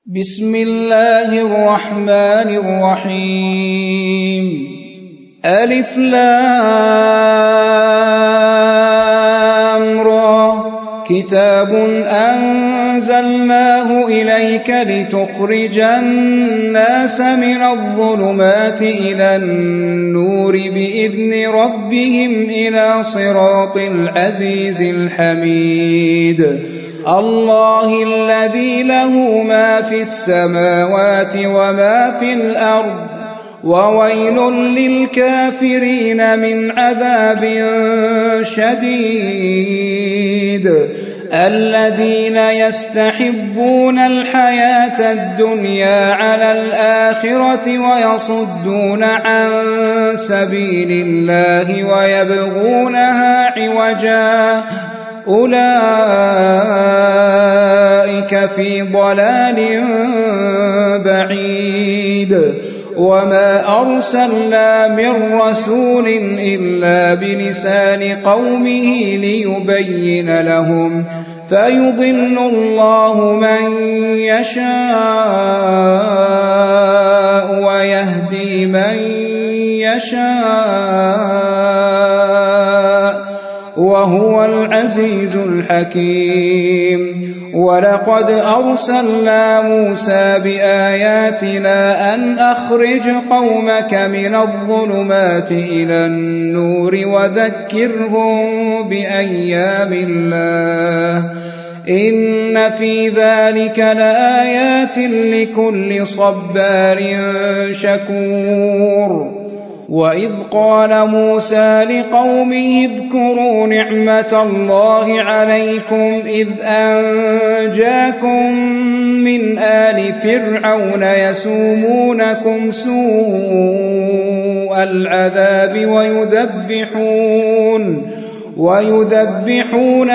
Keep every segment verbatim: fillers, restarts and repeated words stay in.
بسم الله الرحمن الرحيم ألف لام را كتاب أنزلناه إليك لتخرج الناس من الظلمات إلى النور بإذن ربهم إلى صراط العزيز الحميد الله الذي له ما في السماوات وما في الأرض وويل للكافرين من عذاب شديد الذين يستحبون الحياة الدنيا على الآخرة ويصدون عن سبيل الله ويبغونها عوجا أولئك في ضلال بعيد وما أرسلنا من رسول إلا بلسان قومه ليبين لهم فيضل الله من يشاء ويهدي من يشاء وهو العزيز الحكيم ولقد أرسلنا موسى بآياتنا أن أخرج قومك من الظلمات إلى النور وذكرهم بأيام الله إن في ذلك لآيات لكل صبار شكور وإذ قال موسى لقومه اذكروا نعمة الله عليكم إذ أنجاكم من آل فرعون يسومونكم سوء العذاب ويذبحون ويذبحون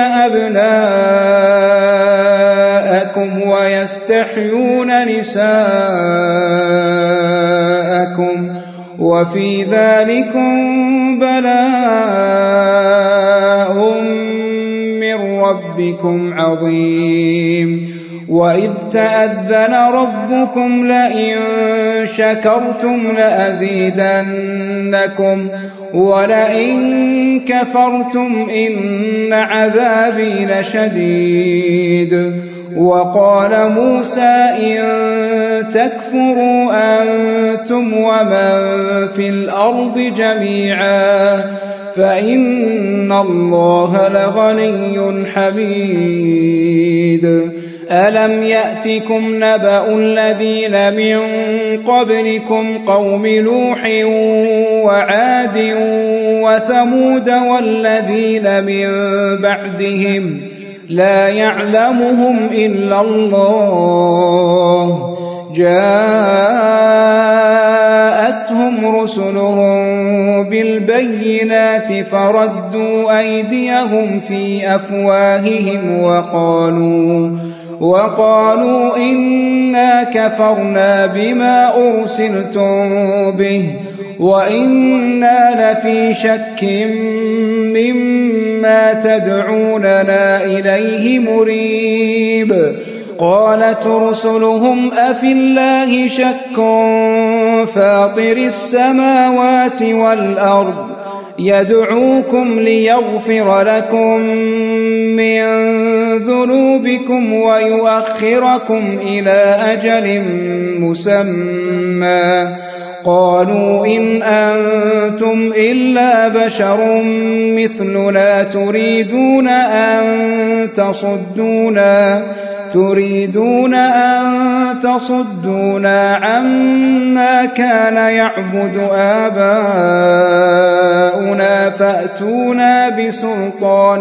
أبناءكم ويستحيون نساءكم وفي ذلكم بلاء من ربكم عظيم وإذ تأذن ربكم لئن شكرتم لأزيدنكم ولئن كفرتم إن عذابي لشديد وقال موسى إن تكفروا أنتم ومن في الأرض جميعا فإن الله لغني حميد ألم يأتكم نبأ الذين من قبلكم قوم نوح وعاد وثمود والذين من بعدهم لا يعلمهم إلا الله جاءتهم رسلهم بالبينات فردوا أيديهم في أفواههم وقالوا وقالوا إنا كفرنا بما أرسلتم به وإنا لفي شك مما تدعوننا إليه مريب قالت رسلهم أفي الله شك فاطر السماوات والأرض يدعوكم ليغفر لكم من ذنوبكم ويؤخركم إلى أجل مسمى قالوا إن أنتم إلا بشر مثلنا تريدون أن تصدونا تريدون أن تصدونا عما كان يعبد آباؤنا فأتونا بسلطان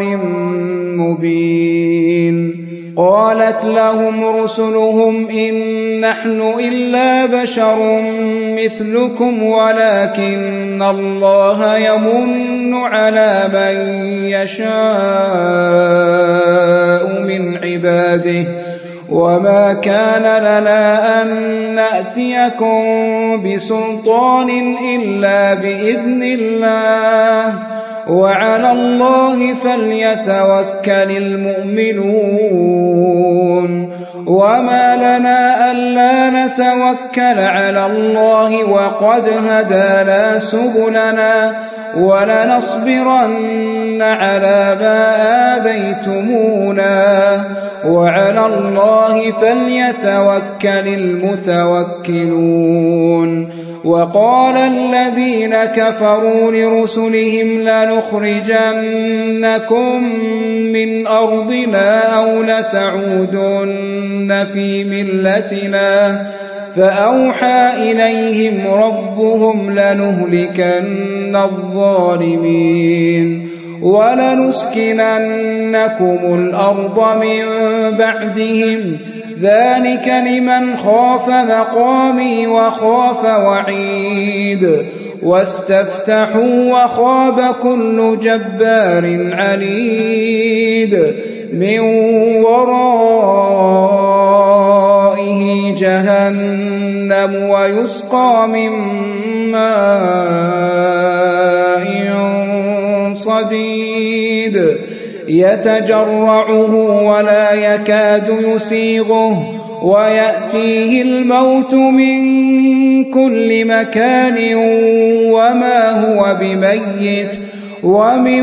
مبين قالت لهم رسلهم إن نحن إلا بشر مثلكم ولكن الله يمن على من يشاء من عباده وما كان لنا أن نأتيكم بسلطان إلا بإذن الله وعلى الله فليتوكل المؤمنون وما لنا ألا نتوكل على الله وقد هدانا سبلنا ولنصبرن على ما آذيتمونا وعلى الله فليتوكل المتوكلون. وقال الذين كفروا لرسلهم لنخرجنكم من أرضنا أو لتعودن في ملتنا فأوحى إليهم ربهم لنهلكن الظالمين ولنسكننكم الأرض من بعدهم ذلك لمن خاف مقامي وخاف وعيد واستفتحوا وخاب كل جبار عنيد من ورائه جهنم ويسقى من ماء صديد يتجرعه ولا يكاد يسيغه ويأتيه الموت من كل مكان وما هو بميت ومن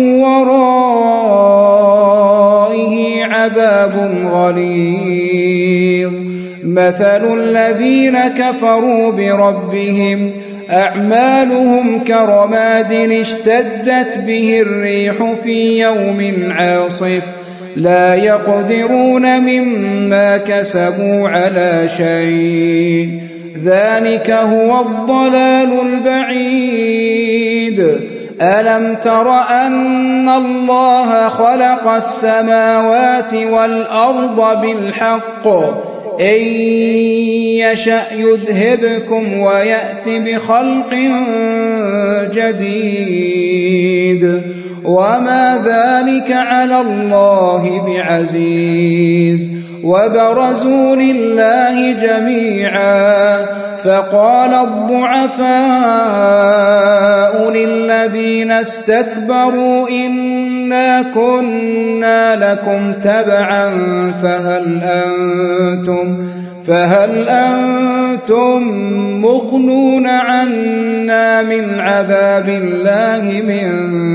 ورائه عذاب غليظ. مثل الذين كفروا بربهم أعمالهم كرماد اشتدت به الريح في يوم عاصف لا يقدرون مما كسبوا على شيء ذلك هو الضلال البعيد. ألم تر أن الله خلق السماوات والأرض بالحق إن يشأ يذهبكم ويأت بخلق جديد وما ذلك على الله بعزيز. وبرزوا لله جميعا فقال الضعفاء للذين استكبروا إنا كنا لكم تبعا فهل أنتم فهل أنتم مغنون عنا من عذاب الله من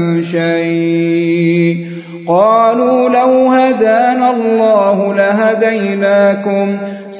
شيء قالوا لو هدانا الله لهديناكم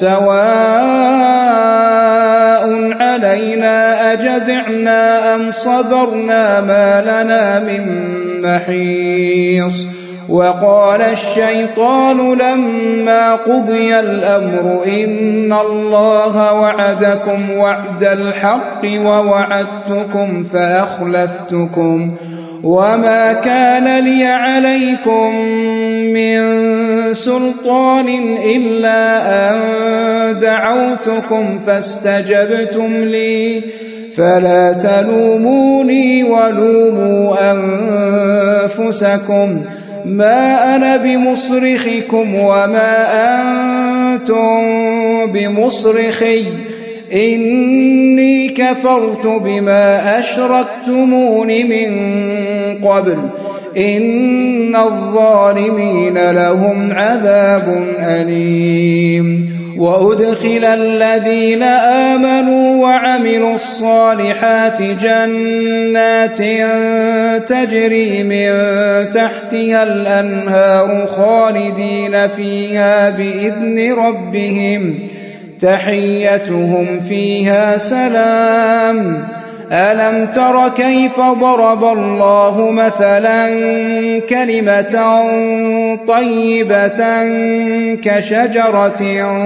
سواء علينا أجزعنا أم صبرنا ما لنا من محيص. وقال الشيطان لما قضي الأمر إن الله وعدكم وعد الحق ووعدتكم فأخلفتكم وما كان لي عليكم من سلطان إلا أن دعوتكم فاستجبتم لي فلا تلوموني ولوموا أنفسكم ما أنا بمصرخكم وما أنتم بمصرخي إني كفرت بما أشركتمون من قبل إن الظالمين لهم عذاب أليم. وأدخل الذين آمنوا وعملوا الصالحات جنات تجري من تحتها الأنهار خالدين فيها بإذن ربهم تحيتهم فيها سلام. ألم تر كيف ضرب الله مثلا كلمة طيبة كشجرة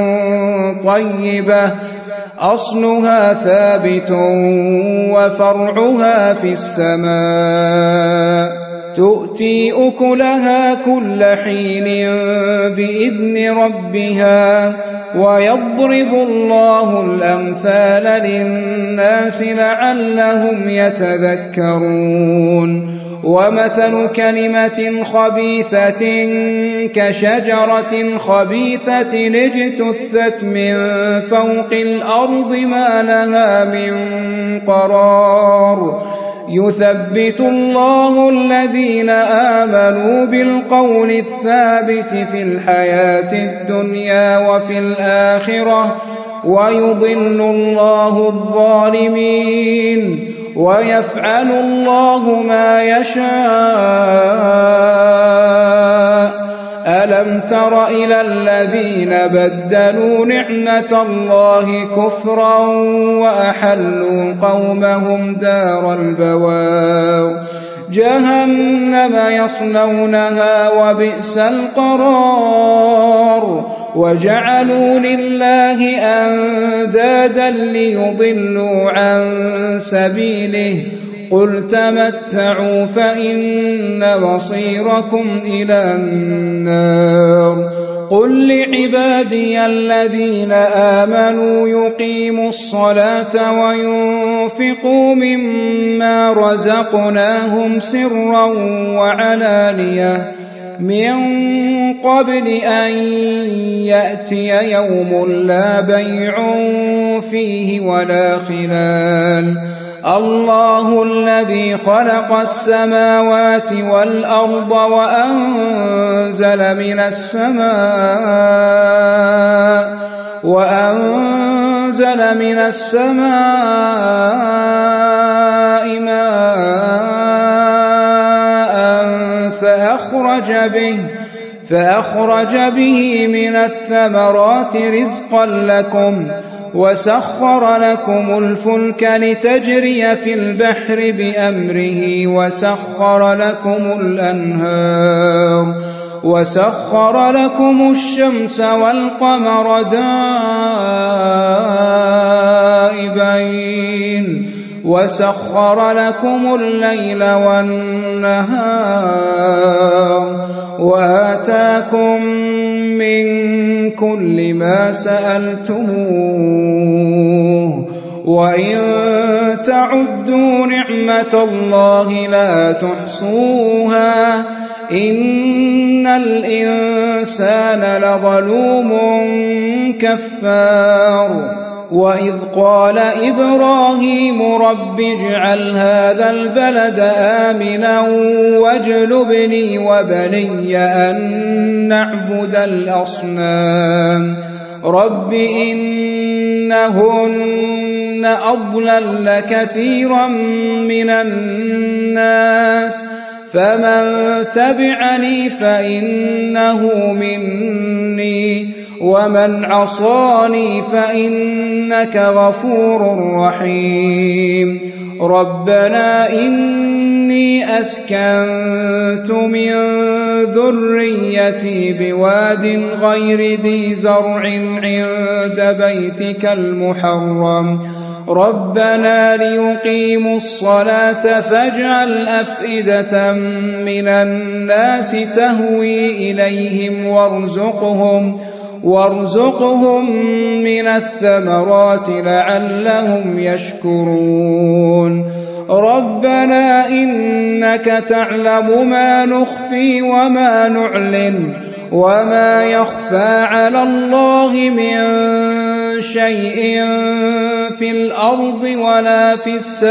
طيبة أصلها ثابت وفرعها في السماء تؤتي أكلها كل حين بإذن ربها ويضرب الله الأمثال للناس لعلهم يتذكرون. ومثل كلمة خبيثة كشجرة خبيثة اجتثت من فوق الأرض ما لها من قرار يثبت الله الذين آمنوا بالقول الثابت في الحياة الدنيا وفي الآخرة ويضل الله الظالمين ويفعل الله ما يشاء. ألم تر إلى الذين بدلوا نعمة الله كفرا وأحلوا قومهم دار البوار جهنم يصلونها وبئس القرار وجعلوا لله أندادا ليضلوا عن سبيله قل تمتعوا فإن مصيركم إلى النار. قل لعبادي الذين آمنوا يقيموا الصلاة وينفقوا مما رزقناهم سرا وعلانية من قبل أن يأتي يوم لا بيع فيه ولا خلال. الله الذي خلق السماوات والأرض وأنزل من السماء وأنزل من السماء ماء فأخرج به فأخرج به من الثمرات رزقا لكم وسخر لكم الفلك لتجري في البحر بأمره وسخر لكم الأنهار وسخر لكم الشمس والقمر دائبين وسخر لكم الليل والنهار وآتاكم من كل ما سألتموه وإن تعدوا نعمة الله لا تحصوها إن الإنسان لظلوم كفار. وإذ قال إبراهيم رب اجعل هذا البلد آمنا واجنبني وبني أن نعبد الأصنام رب إنهن أضللن كثيرا من الناس فمن تبعني فإنه مني ومن عصاني فإنك غفور رحيم. ربنا إني أسكنت من ذريتي بواد غير ذي زرع عند بيتك المحرم ربنا ليقيموا الصلاة فاجعل أفئدة من الناس تهوي إليهم وارزقهم وارزقهم من الثمرات لعلهم يشكرون. ربنا إنك تعلم ما نخفي وما نعلن وما يخفى على الله من شيء في الأرض ولا في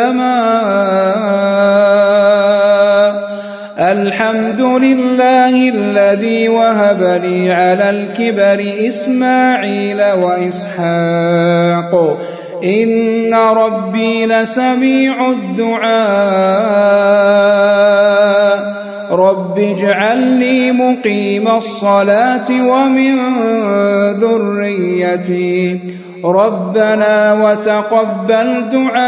السماء. الحمد لله الذي وهب لي على الكبر إسماعيل وإسحاق إن ربي لسميع الدعاء. رب اجعلني مقيم الصلاة ومن ذريتي ربنا وتقبل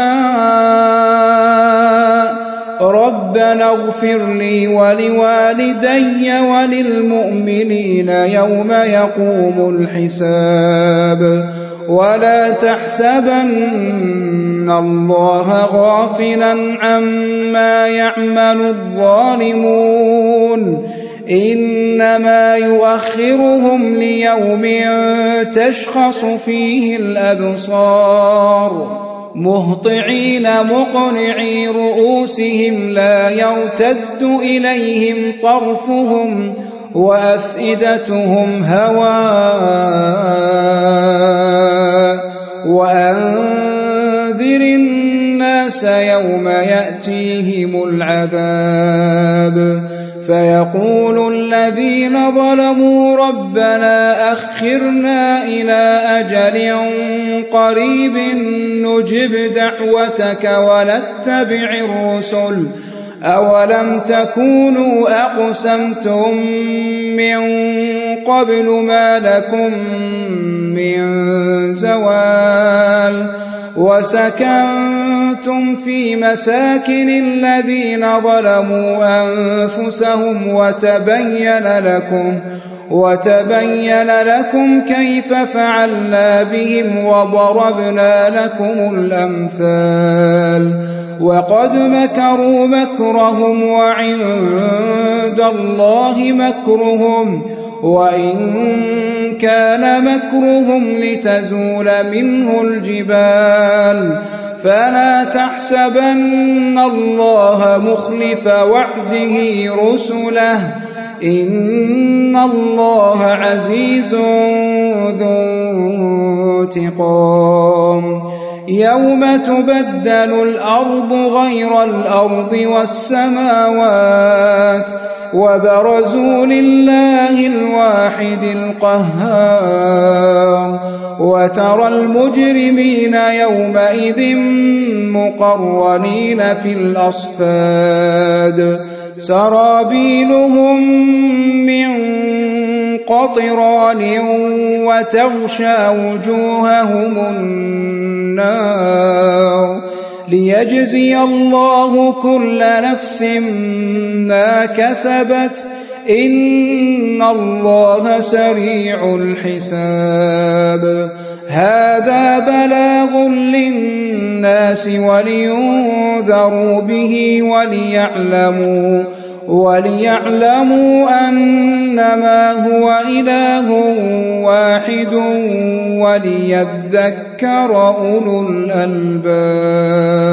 دعاء. ربنا اغفر لي ولوالدي وللمؤمنين يوم يقوم الحساب. ولا تحسبن الله غافلا عما يعمل الظالمون إنما يؤخرهم ليوم تشخص فيه الأبصار مهطعين مقنعي رؤوسهم لا يرتد إليهم طرفهم وأفئدتهم هواء. وأنذر الناس البأس يوم يأتيهم العذاب فيقول الذين ظلموا ربنا أخرنا إلى أجل قريب نجب دعوتك ونتبع الرسل أولم تكونوا أقسمتم من قبل ما لكم من زوال وسكنتم في مساكن الذين ظلموا أنفسهم وتبين لكم وتبين لكم كيف فعلنا بهم وضربنا لكم الأمثال وقد مكروا مكرهم وعند الله مكرهم وإن كان مكرهم لتزول منه الجبال فلا تحسبن الله مخلف وعده رسله إن الله عزيز ذو انتقام يوم تبدل الأرض غير الأرض والسماوات وبرزوا لله الواحد القهار وترى المجرمين يومئذ مقرنين في الأصفاد سرابيلهم من قطران وتغشى وجوههم النار ليجزي الله كل نفس ما كسبت إن الله سريع الحساب هذا بلاغ للناس ولينذروا به وليعلموا وليعلموا أنما هو إله واحد وليذكر أولو الألباب